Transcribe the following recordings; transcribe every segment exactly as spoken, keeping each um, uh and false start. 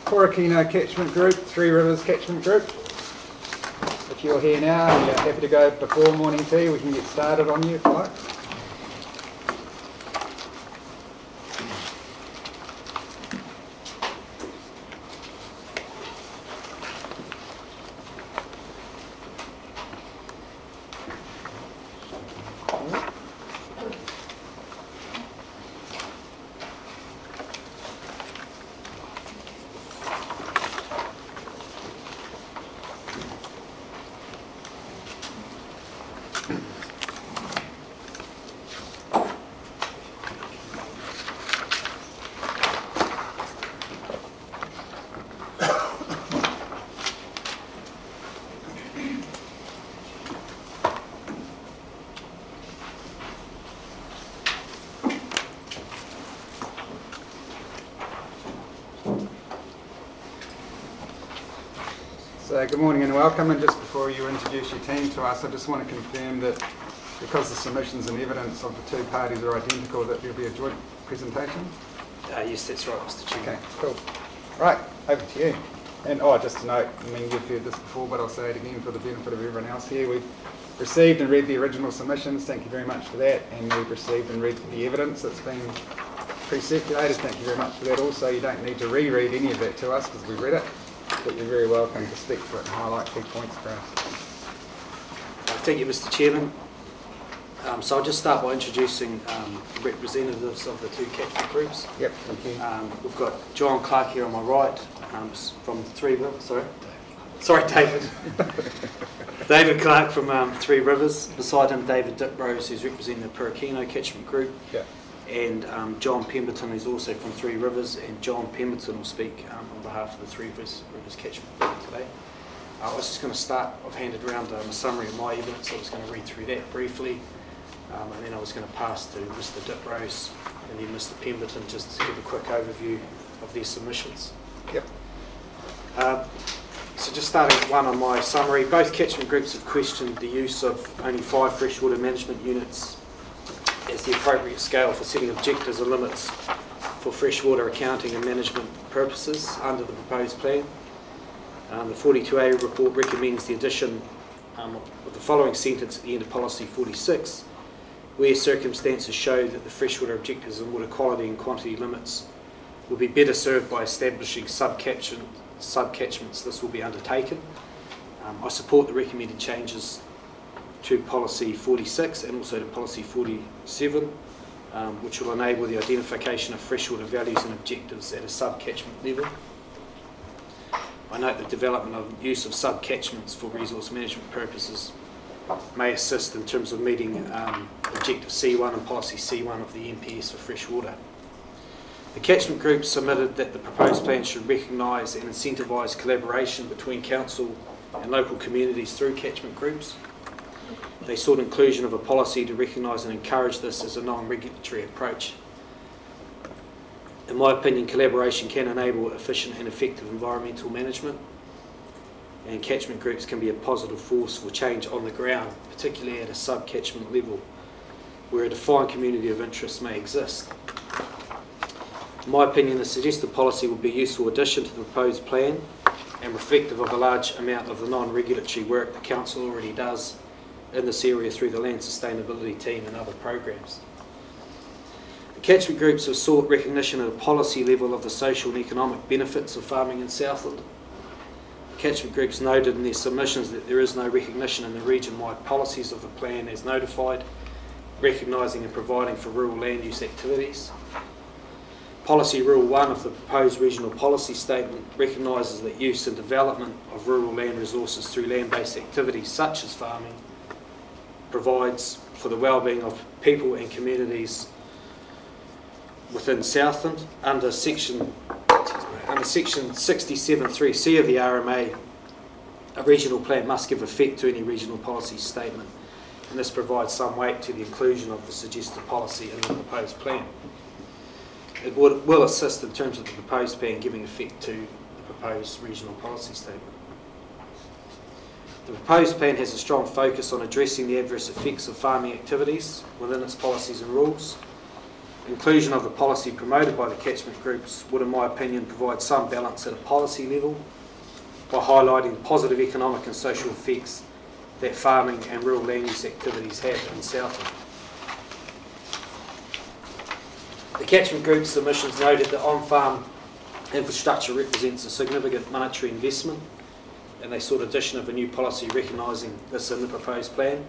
Porakino Catchment Group, Three Rivers Catchment Group. If you're here now and you're happy to go before morning tea, we can get started on you if you like. So good morning and welcome, and just before you introduce your team to us, I just want to confirm that because the submissions and evidence of the two parties are identical, that there'll be a joint presentation? Uh, yes, that's right, Mister Chairman. Okay, cool. Right, over to you. And oh, just to note, I mean, you've heard this before, but I'll say it again for the benefit of everyone else here. We've received and read the original submissions, thank you very much for that, and we've received and read the evidence that's been pre-circulated, thank you very much for that also. You don't need to reread any of that to us because we've read it, but you're very welcome to speak to it and highlight key points for us. Uh, thank you, Mister Chairman. Um, so I'll just start by introducing um, representatives of the two catchment groups. Yep, thank you. Um, we've got John Clark here on my right, um, from Three Rivers, sorry. Sorry, David. David Clark from um, Three Rivers. Beside him, David Diprose, who's representing the Porakino Catchment Group. Yep. And um, John Pemberton, who's also from Three Rivers, and John Pemberton will speak um, on behalf of the Three Rivers, Rivers Catchment Group today. Uh, I was just going to start, I've handed around um, a summary of my evidence, so I was going to read through that briefly, um, and then I was going to pass to Mister Diprose and then Mister Pemberton just to give a quick overview of their submissions. Yep. Uh, so just starting with one on my summary, both catchment groups have questioned the use of only five freshwater management units as the appropriate scale for setting objectives and limits for freshwater accounting and management purposes under the proposed plan. Um, the forty-two A report recommends the addition um, of the following sentence at the end of policy forty-six, where circumstances show that the freshwater objectives and water quality and quantity limits will be better served by establishing subcatchment, subcatchments. This will be undertaken. Um, I support the recommended changes to policy forty-six and also to policy forty-seven, um, which will enable the identification of freshwater values and objectives at a sub-catchment level. I note the development of use of sub-catchments for resource management purposes may assist in terms of meeting um, objective C one and policy C one of the N P S for freshwater. The catchment group submitted that the proposed plan should recognise and incentivise collaboration between council and local communities through catchment groups. They sought inclusion of a policy to recognise and encourage this as a non-regulatory approach. In my opinion, collaboration can enable efficient and effective environmental management, and catchment groups can be a positive force for change on the ground, particularly at a sub-catchment level, where a defined community of interest may exist. In my opinion, the suggested policy would be a useful addition to the proposed plan and reflective of the large amount of the non-regulatory work the Council already does in this area through the Land Sustainability Team and other programs. The catchment groups have sought recognition at a policy level of the social and economic benefits of farming in Southland. The catchment groups noted in their submissions that there is no recognition in the region-wide policies of the plan as notified, recognising and providing for rural land use activities. Policy Rule one of the proposed regional policy statement recognises that use and development of rural land resources through land-based activities such as farming provides for the well-being of people and communities within Southland. Under section under section sixty-seven three C of the R M A, a regional plan must give effect to any regional policy statement, and this provides some weight to the inclusion of the suggested policy in the proposed plan. It would, will assist in terms of the proposed plan giving effect to the proposed regional policy statement. The proposed plan has a strong focus on addressing the adverse effects of farming activities within its policies and rules. Inclusion of the policy promoted by the catchment groups would, in my opinion, provide some balance at a policy level by highlighting positive economic and social effects that farming and rural land use activities have in Southland. The catchment group submissions noted that on-farm infrastructure represents a significant monetary investment, and they sought addition of a new policy recognising this in the proposed plan.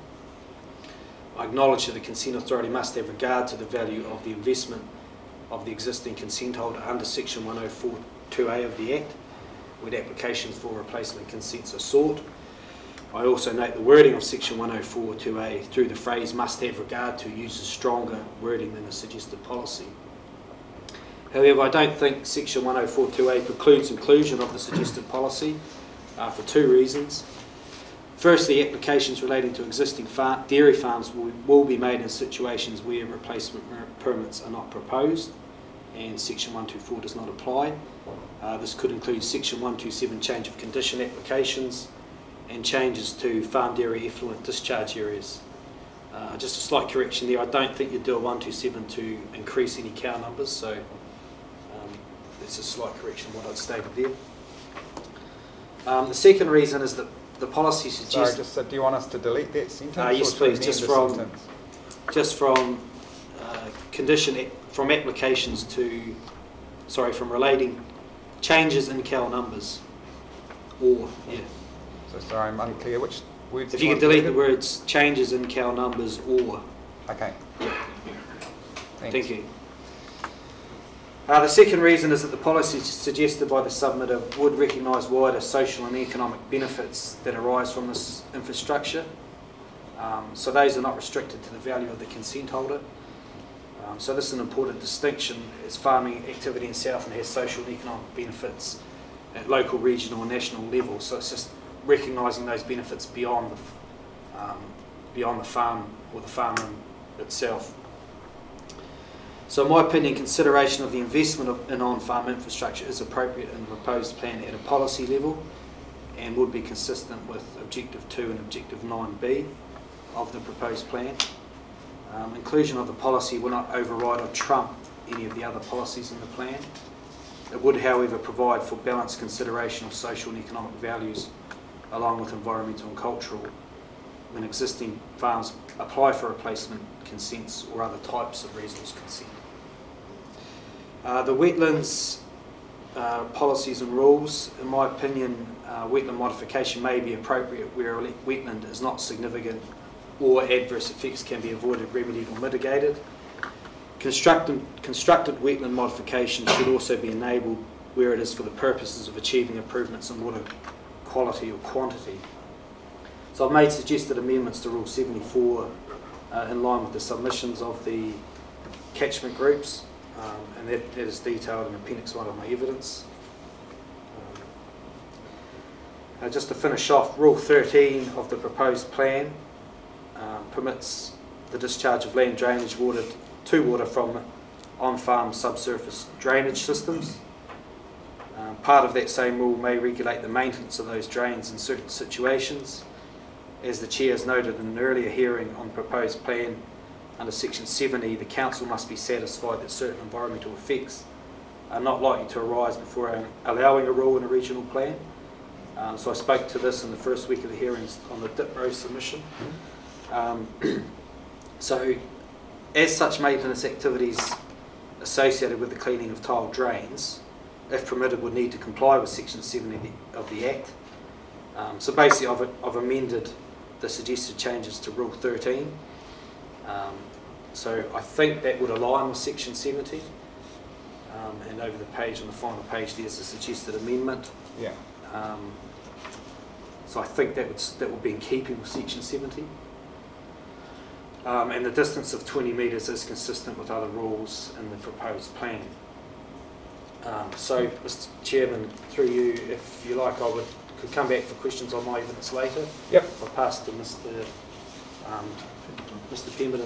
I acknowledge that the Consent Authority must have regard to the value of the investment of the existing consent holder under Section one oh four point two A of the Act, when applications for replacement consents are sought. I also note the wording of Section one oh four point two A through the phrase "must have regard to" uses stronger wording than the suggested policy. However, I don't think Section one oh four point two A precludes inclusion of the suggested policy uh, for two reasons. Firstly, applications relating to existing far dairy farms will, will be made in situations where replacement permits are not proposed, and Section one twenty-four does not apply. Uh, this could include Section one twenty-seven change of condition applications and changes to farm dairy effluent discharge areas. Uh, just a slight correction there, I don't think you'd do a one twenty-seven to increase any cow numbers, so um, it's a slight correction of what I'd stated there. Um, the second reason is that the policy suggests... Sorry, just, uh, do you want us to delete that sentence? Uh, yes, or to please, amend just the from, sentence? just from uh, condition, from applications to, sorry, from relating changes in cow numbers, or, yeah. So sorry, I'm unclear. Which words? If do you could want delete the deleted? words changes in cow numbers or. Okay. Yeah. Thanks. Thank you. Uh, the second reason is that the policy suggested by the submitter would recognise wider social and economic benefits that arise from this infrastructure. Um, so those are not restricted to the value of the consent holder. Um, so this is an important distinction, as farming activity in Southland has social and economic benefits at local, regional and national level. So it's just recognising those benefits beyond the, um, beyond the farm or the farmland itself. So in my opinion, consideration of the investment of, in on-farm infrastructure is appropriate in the proposed plan at a policy level and would be consistent with Objective two and Objective nine B of the proposed plan. Um, inclusion of the policy will not override or trump any of the other policies in the plan. It would, however, provide for balanced consideration of social and economic values along with environmental and cultural when existing farms apply for replacement consents or other types of resource consent. Uh, the wetlands uh, policies and rules, in my opinion, uh, wetland modification may be appropriate where a wetland is not significant or adverse effects can be avoided, remedied or mitigated. Constructed, constructed wetland modification should also be enabled where it is for the purposes of achieving improvements in water quality or quantity. So I've made suggested amendments to Rule seventy-four uh, in line with the submissions of the catchment groups, um, and that, that is detailed in Appendix one of my evidence. Um, uh, just to finish off, Rule thirteen of the proposed plan um, permits the discharge of land drainage water to water from on-farm subsurface drainage systems. Um, part of that same rule may regulate the maintenance of those drains in certain situations. As the Chair has noted in an earlier hearing on the proposed plan, under Section seventy, the Council must be satisfied that certain environmental effects are not likely to arise before allowing a rule in a regional plan. Um, so I spoke to this in the first week of the hearings on the Dipro submission. Um, so, as such maintenance activities associated with the cleaning of tiled drains, if permitted, would need to comply with Section seventy of the Act. Um, so basically I've, I've amended the suggested changes to Rule thirteen. Um, so I think that would align with Section seventy. Um, and over the page, on the final page, there's a suggested amendment. Yeah. Um, so I think that would, that would be in keeping with Section seventy. Um, and the distance of twenty metres is consistent with other rules in the proposed plan. Um, so, Mister Chairman, through you, if you like, I would could come back for questions on my evidence later. Yep. I'll pass to Mister Um, Mister Pemberton